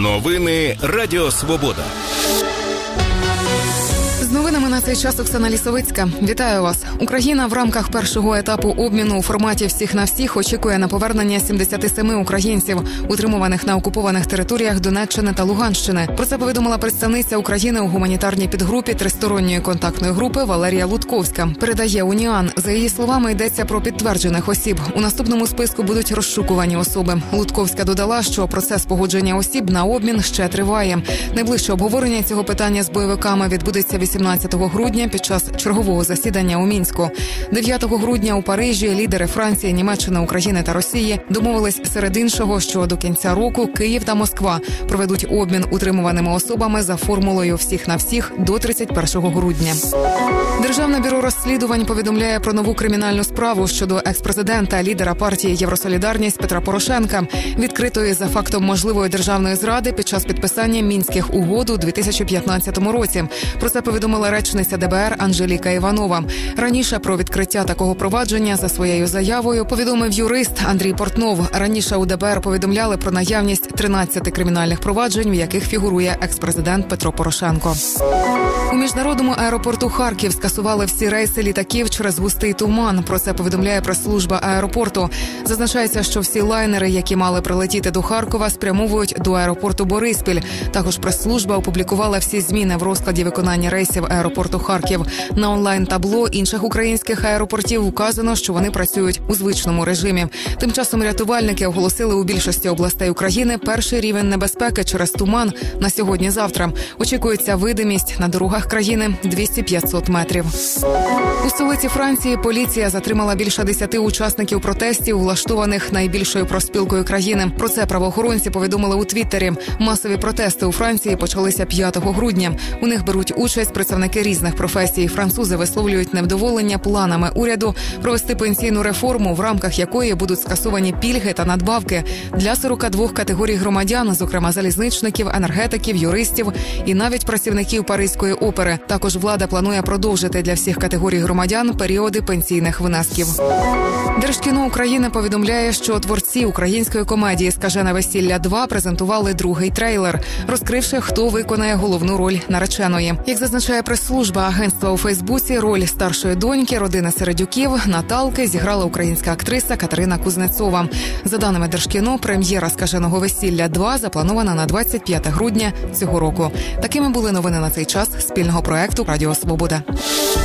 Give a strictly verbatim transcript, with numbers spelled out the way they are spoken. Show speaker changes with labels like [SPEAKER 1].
[SPEAKER 1] Новини Радіо Свобода.
[SPEAKER 2] З новинами на цей час Оксана Лісовицька. Вітаю вас. Україна в рамках першого етапу обміну у форматі «всіх на всіх» очікує на повернення сімдесят сім українців, утримуваних на окупованих територіях Донеччини та Луганщини. Про це повідомила представниця України у гуманітарній підгрупі тристоронньої контактної групи Валерія Лутковська. Передає Уніан. За її словами, йдеться про підтверджених осіб. У наступному списку будуть розшукувані особи. Лутковська додала, що процес погодження осіб на обмін ще триває. Найближче обговорення цього питання з бойовиками відбудеться вісімнадцятого грудня під час чергового засідання у Мінську. дев'ятого грудня у Парижі лідери Франції, Німеччини, України та Росії домовились серед іншого, що до кінця року Київ та Москва проведуть обмін утримуваними особами за формулою «всіх на всіх» до тридцять першого грудня. Державне бюро розслідувань повідомляє про нову кримінальну справу щодо екс-президента, лідера партії «Євросолідарність» Петра Порошенка, відкритої за фактом можливої державної зради під час підписання Мінських угод у дві тисячі п'ятнадцятому році. Про це повідомила речниця де бе ер Анжеліка Іванова. Раніше про відкриття такого провадження за своєю заявою повідомив юрист Андрій Портнов. Раніше у де бе ер повідомляли про наявність тринадцяти кримінальних проваджень, в яких фігурує екс-президент Петро Порошенко. У міжнародному аеропорту Харків скасували всі рейси літаків через густий туман. Про це повідомляє прес-служба аеропорту. Зазначається, що всі лайнери, які мали прилетіти до Харкова, спрямовують до аеропорту Бориспіль. Також прес-служба опублікувала всі зміни в розкладі виконання рейсів аеропорту Харків. На онлайн-табло інших українських аеропортів вказано, що вони працюють у звичному режимі. Тим часом рятувальники оголосили у більшості областей України перший рівень небезпеки через туман на сьогодні-завтра. Очікується видимість на дорогах країни двісті-п'ятсот метрів. У столиці Франції поліція затримала більше десяти учасників протестів, влаштованих найбільшою профспілкою країни. Про це правоохоронці повідомили у Твіттері. Масові протести у Франції почалися п'ятого грудня. У них беруть участь представники різних професій. Французи висловлюють невдоволення планами уряду провести пенсійну реформу, в рамках якої будуть скасовані пільги та надбавки для сорока двох категорій громадян, зокрема залізничників, енергетиків, юристів і навіть працівників Паризької опери. Також влада планує продовжити для всіх категорій громадян періоди пенсійних внесків. Держкіно України повідомляє, що творці української комедії «Скажене весілля два» презентували другий трейлер, розкривши, хто виконає головну роль нареченої. Як зазначає прес-служба агентства у Фейсбуці, роль старшої доньки родини Середюків Наталки зіграла українська актриса Катерина Кузнецова. За даними Держкіно, прем'єра «Скаженого весілля два» запланована на двадцять п'яте грудня цього року. Такими були новини на цей час спільного проекту «Радіо Свобода».